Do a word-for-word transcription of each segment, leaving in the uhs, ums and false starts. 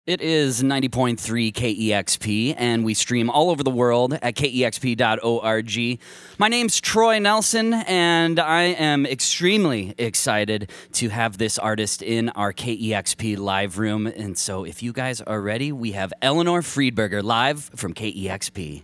It is ninety point three K E X P, and we stream all over the world at K E X P dot org. My name's Troy Nelson, and I am extremely excited to have this artist in our K E X P live room. And so if you guys are ready, we have Eleanor Friedberger live from K E X P.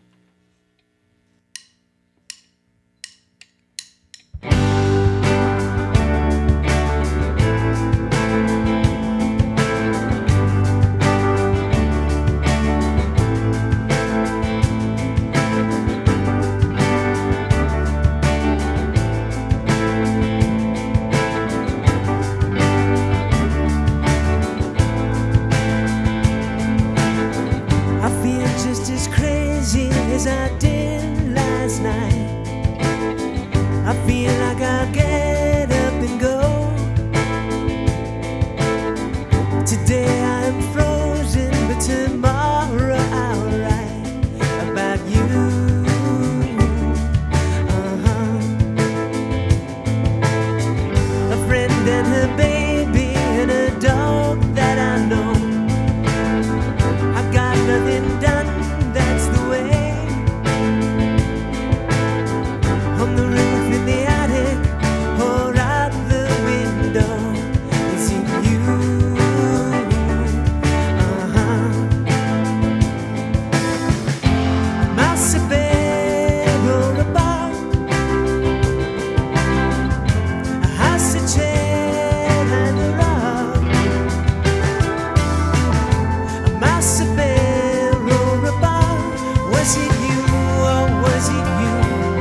As I did last night, I feel like I'll get up and go. Today I'm frozen, but tomorrow I'll write about you. Uh-huh. A friend and her baby and a dog that I know. I've got nothing done, that's the way. On the roof, in the attic, or out the window, it's in you. Uh-huh. A mouse, a bear, or a bar, a house, a chair, and a rock. A mouse, a bear, or a bar. Was it you, or was it you?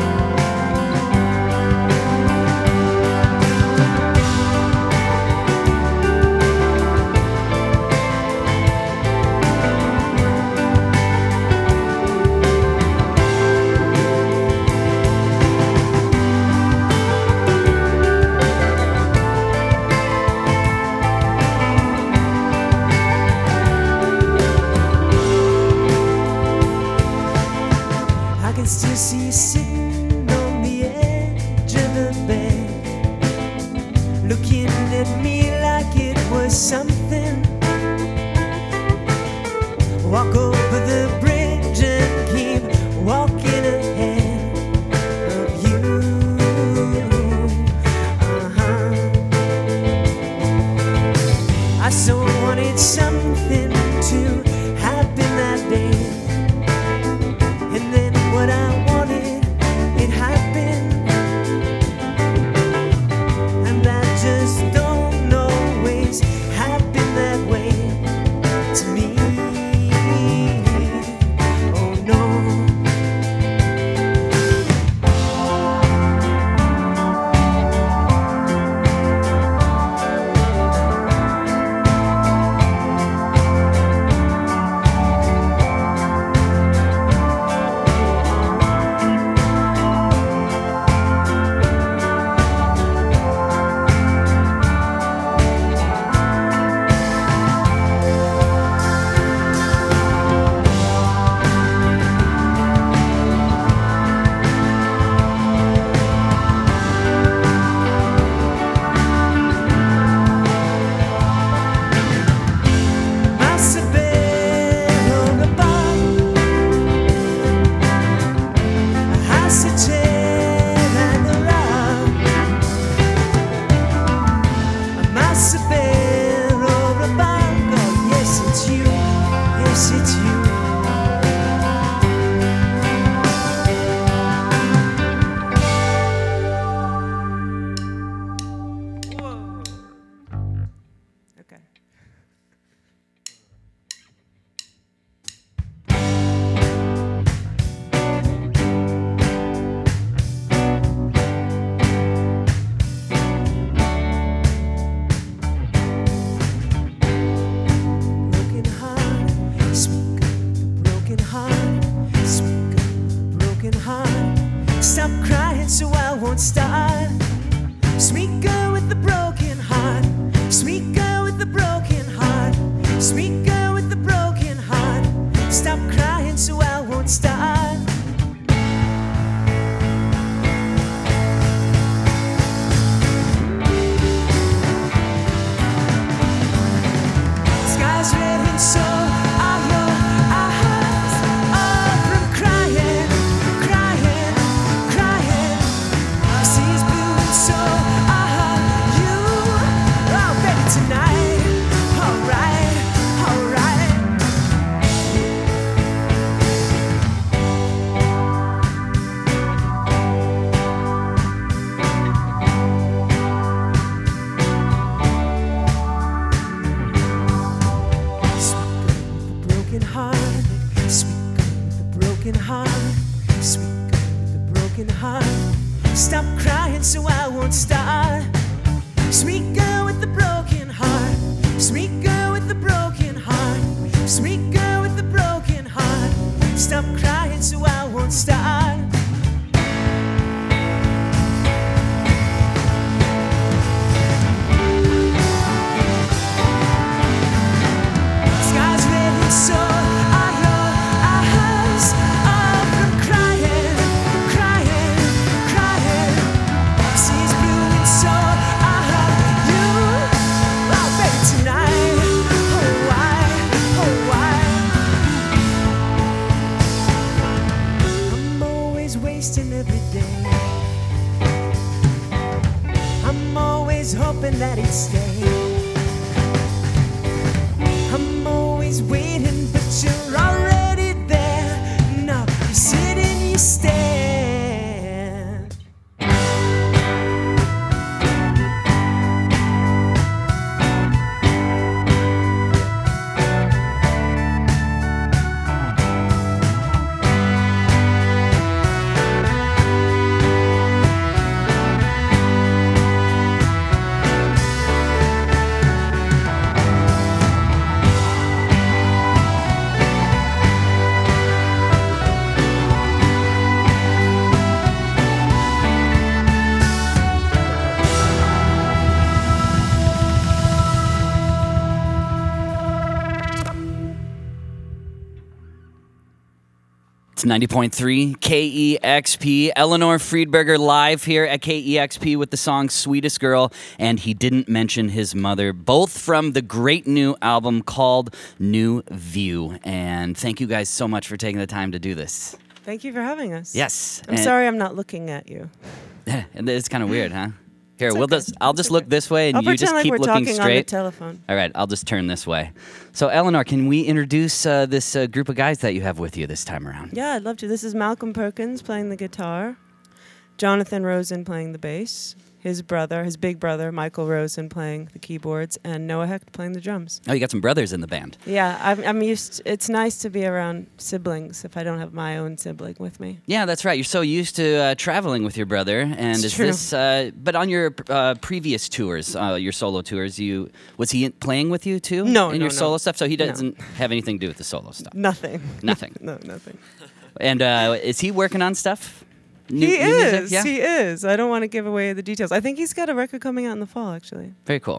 Still see you sitting on the edge of the bed, looking at me like it was something. Walk over the bridge and keep walking ahead of you. Uh-huh. I so wanted something to happen that day. And then what I wanted, it happened. And I just don't always happen that way to me. Oh no. broken heart. Sweet girl with a broken heart. Sweet girl with a broken heart. Stop crying so I won't start. Sweet girl with the broken heart. Sweet girl with the broken heart. Sweet girl with the broken heart. Stop crying so I won't start. Sky's red and so I know our eyes are from crying, crying, crying. Sea's blue and so I have you. Oh, baby, tonight. Oh, why? Oh, why? I'm always wasting every day. I'm always hoping that he'd stay. I'm always waiting, but you're already there. No, you sit and you stare. It's ninety point three K E X P. Eleanor Friedberger live here at K E X P with the song Sweetest Girl, and he didn't mention his mother, both from the great new album called New View. And thank you guys so much for taking the time to do this. Thank you for having us. Yes. I'm and- sorry I'm not looking at you. and it's kind of weird, huh? Here, It's we'll okay. just I'll It's just okay. look this way and I'll you pretend just like keep we're looking talking on the straight. telephone. All right, I'll just turn this way. So, Eleanor, can we introduce uh, this uh, group of guys that you have with you this time around? Yeah, I'd love to. This is Malcolm Perkins playing the guitar, Jonathan Rosen playing the bass, his brother, his big brother, Michael Rosen playing the keyboards, and Noah Hecht playing the drums. Oh, you got some brothers in the band. Yeah, I'm, I'm used. It's nice to be around siblings if I don't have my own sibling with me. Yeah, that's right. You're so used to uh, traveling with your brother, and It's is true. this? Uh, but on your uh, previous tours, uh, your solo tours, you was he in- playing with you too? No, in no, your no. solo stuff. So he No. doesn't have anything to do with the solo stuff. Nothing. Nothing. No, nothing. And uh, is he working on stuff? New, he new music? is. Yeah. He is. I don't want to give away the details. I think he's got a record coming out in the fall, actually. Very cool.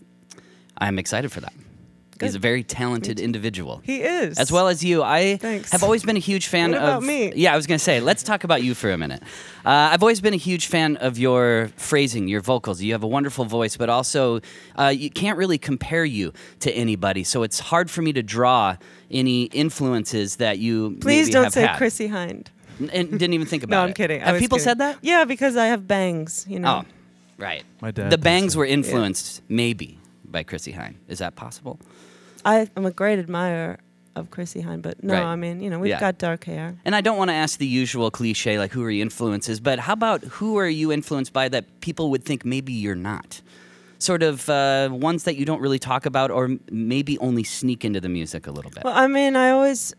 I'm excited for that. He's Good. a very talented individual. He is. As well as you. I Thanks. have always been a huge fan What of. about me? Yeah, I was going to say, let's talk about you for a minute. Uh, I've always been a huge fan of your phrasing, your vocals. You have a wonderful voice, but also uh, you can't really compare you to anybody. So it's hard for me to draw any influences that you Please maybe don't have say had. Chrissy Hind. N- And didn't even think about No, it. I'm kidding. I Have was people kidding. said that? Yeah, because I have bangs, you know. Oh, right. My dad The thinks Bangs so. were influenced, maybe, by Chrissy Hine. Is that possible? I am a great admirer of Chrissy Hind, but no, Right. I mean, you know, we've Yeah. got dark hair. And I don't want to ask the usual cliche, like who are your influences, but how about who are you influenced by that people would think maybe you're not? Sort of uh, ones that you don't really talk about or m- maybe only sneak into the music a little bit. Well, I mean, I always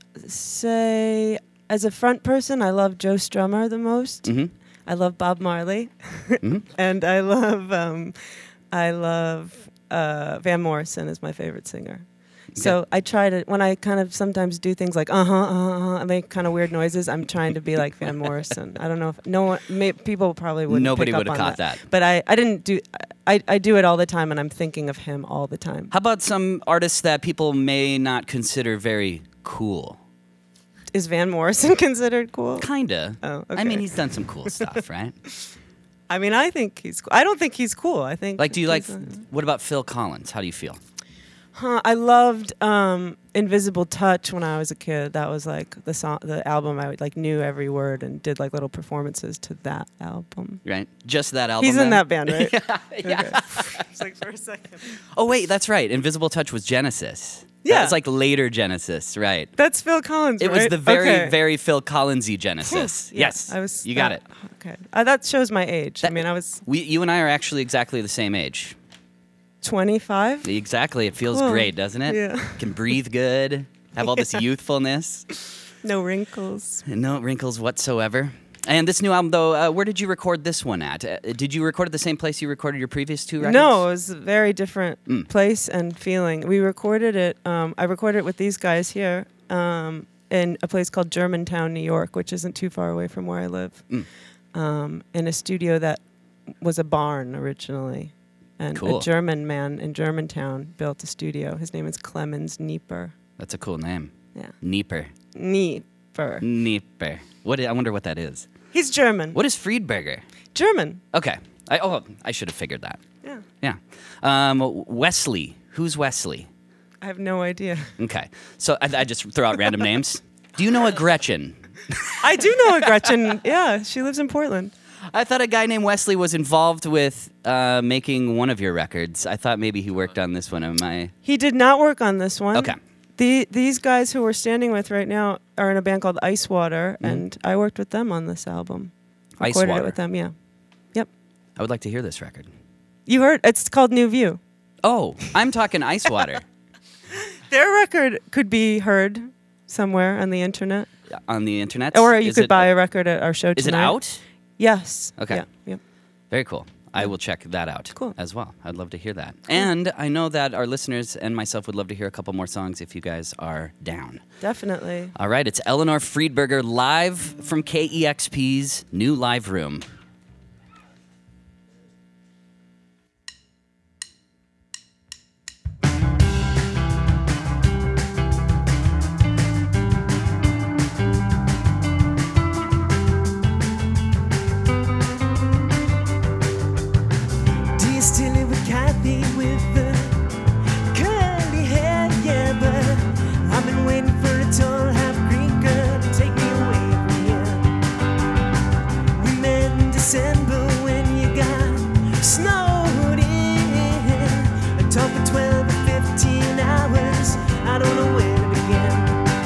say, as a front person, I love Joe Strummer the most. Mhm. I love Bob Marley, Mhm. and I love, um, I love uh, Van Morrison is my favorite singer. So I try to, when I kind of sometimes do things like uh huh, uh huh, I make kind of weird noises. I'm trying to be like Van Morrison. I don't know if no one, may, people probably wouldn't. Nobody pick up would have on caught that. But I, I didn't do. I, I do it all the time, and I'm thinking of him all the time. How about some artists that people may not consider very cool? Is Van Morrison considered cool? Kinda. Oh, I mean, okay. he's done some cool stuff, right? I mean, I think he's. cool. I don't think he's cool. I think. Like, do you like, he's, uh, what about Phil Collins? How do you feel? Huh, I loved um, Invisible Touch when I was a kid. That was like the song, the album. I like knew every word and did like little performances to that album. Right? Just that album. He's in then? that band, right? Yeah. It's like for a second. Oh, wait, that's right. Invisible Touch was Genesis. Yeah. That was like later Genesis, right? That's Phil Collins. It was right? the very, Okay. very Phil Collinsy Genesis. Yeah, Yes. I was. You got that- it. Okay, uh, that shows my age. I That- mean, I was We, you and I are actually exactly the same age. twenty-five. Exactly. It feels Cool. great, doesn't it? Yeah. Can breathe good. have all this youthfulness. No wrinkles. No wrinkles whatsoever. And this new album, though, uh, where did you record this one at? Uh, did you record at the same place you recorded your previous two records? No, it was a very different Mm. place and feeling. We recorded it, um, I recorded it with these guys here um, in a place called Germantown, New York, which isn't too far away from where I live, Mm. um, in a studio that was a barn originally. And Cool. a German man in Germantown built a studio. His name is Clemens Nieper. That's a cool name. Yeah. Nieper. Nieper. Nieper. What? I wonder what that is. He's German. What is Friedberger? German. Okay. I, oh, I should have figured that. Yeah. Yeah. Um, Wesley. Who's Wesley? I have no idea. Okay. So I, I just throw out random names. Do you know a Gretchen? I do know a Gretchen. Yeah, she lives in Portland. I thought a guy named Wesley was involved with uh, making one of your records. I thought maybe he worked on this one. Am I? He did not work on this one. Okay. The, these guys who we're standing with right now are in a band called Ice Water, Mhm. and I worked with them on this album. Ice Recorded Water. it with them, yeah. Yep. I would like to hear this record. You heard? It's called New View. Oh, I'm talking Ice Water. Their record could be heard somewhere on the internet, On the internet? or you Is could it- buy a record at our show Is it tonight. out? Yes. Okay. Yeah. Yep. Very cool. I will check that out Cool. as well. I'd love to hear that. And I know that our listeners and myself would love to hear a couple more songs if you guys are down. Definitely. All right, it's Eleanor Friedberger live from K E X P's new live room. Do you still live with Kathy with the curly hair? Yeah, but I've been waiting for a tall half Greek girl to take me away from here. We met in December when you got snowed in. I talked for twelve or fifteen hours. I don't know where to begin.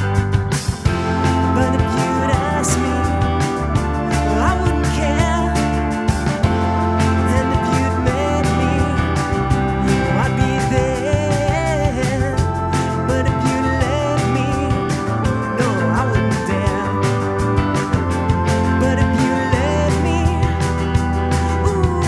But if you'd ask me, I wouldn't care. And if you'd met me, I'd be there. But if you let me, no, I wouldn't dare. But if you let me, ooh.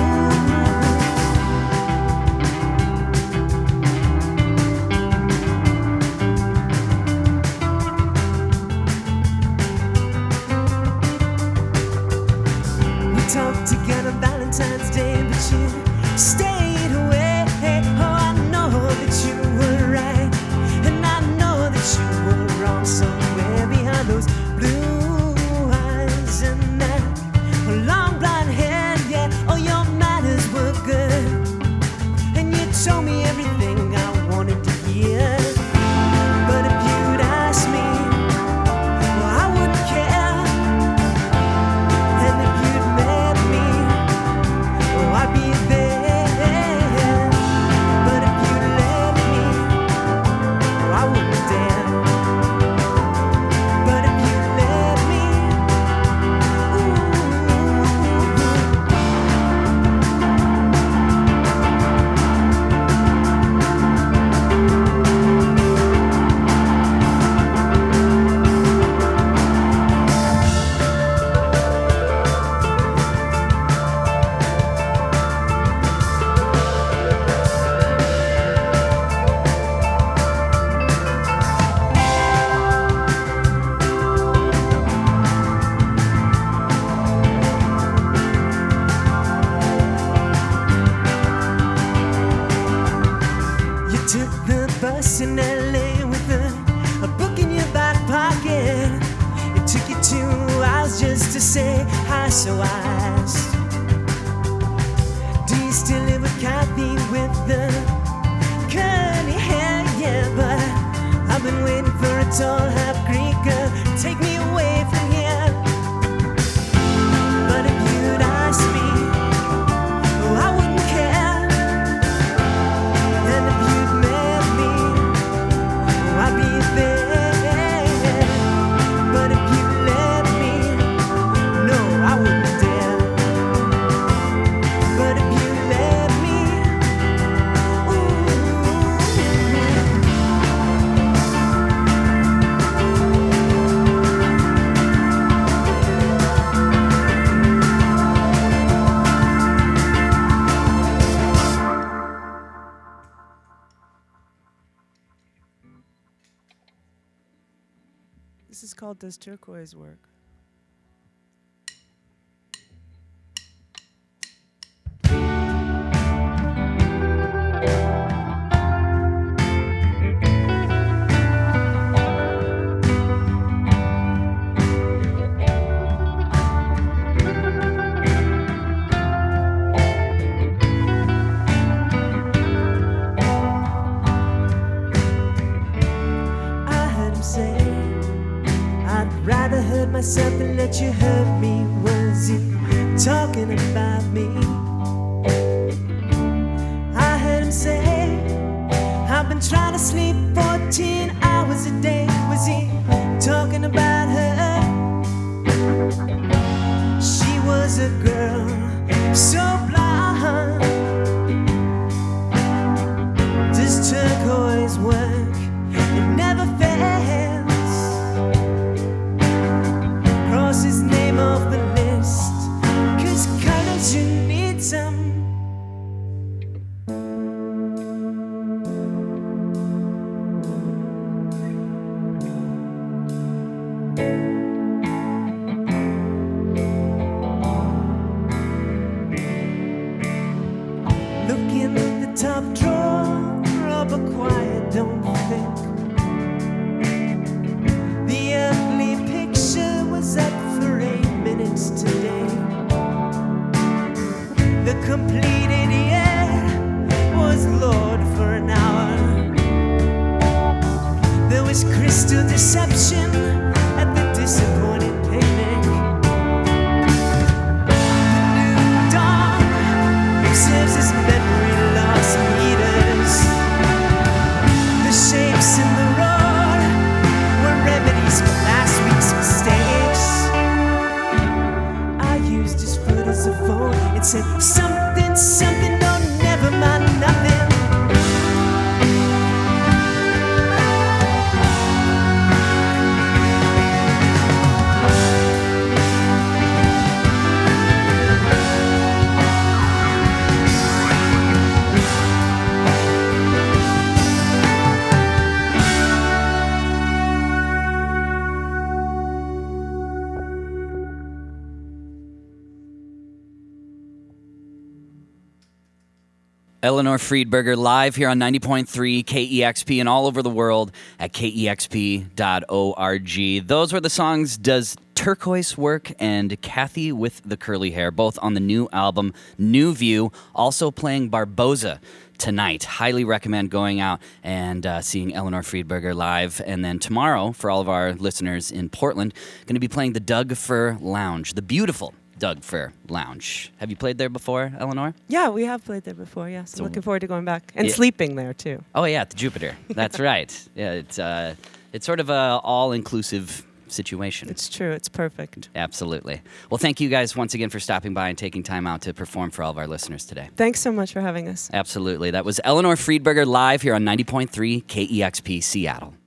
We talked together Valentine's Day, but you stayed away. Oh, I know that you were right, and I know that you were wrong somewhere behind those blue eyes and that long blonde hair. Yeah, oh, your manners were good, and you told me everything I wanted to hear. But if you'd ask me, well, I wouldn't care. And if you'd met me, oh, I'd be there. But if you let me, oh, I wouldn't dare. But if you let me, you took the bus in L A with a, a book in your back pocket. It took you two hours just to say hi, so I asked, do you still live with Kathy with the curly hair? Yeah, but I've been waiting for a tall half Greek girl to take me away from here. But if you'd ask me, oh, I wouldn't care. And if you'd met me, oh, I'd be there. But if you let me, no, I wouldn't dare. But if you let me, ooh. This is called Does Turquoise Work? Hurt myself and let you hurt me. Was he talking about me? I heard him say, I've been trying to sleep fourteen hours a day. Was he talking about her? She was a girl so blind. Does turquoise work? It never fails. His name off the list, 'cause colors you need some. Look in the top drawer of a quiet, don't think. The ugly picture was up for eight minutes today. The complete idiot was Lord for an hour. There was crystal deception at the disappointed picnic. The new dawn serves as memory loss meters. The shapes in the road were remedies for last week's mistakes. I used his foot as a phone. It said something, something, no, never mind, nothing. Eleanor Friedberger live here on ninety point three K E X P and all over the world at K E X P dot org. Those were the songs Does Turquoise Work and Kathy with the Curly Hair, both on the new album New View, also playing Barboza tonight. Highly recommend going out and uh, seeing Eleanor Friedberger live. And then tomorrow, for all of our listeners in Portland, going to be playing the Doug Fir Lounge, the beautiful Doug Fir Lounge. Have you played there before, Eleanor? Yeah, we have played there before, yes. I'm So- looking forward to going back. And Yeah. sleeping there, too. Oh yeah, at the Jupiter. That's right. Yeah, it's uh, it's sort of a all-inclusive situation. It's true. It's perfect. Absolutely. Well, thank you guys once again for stopping by and taking time out to perform for all of our listeners today. Thanks so much for having us. Absolutely. That was Eleanor Friedberger live here on ninety point three K E X P Seattle.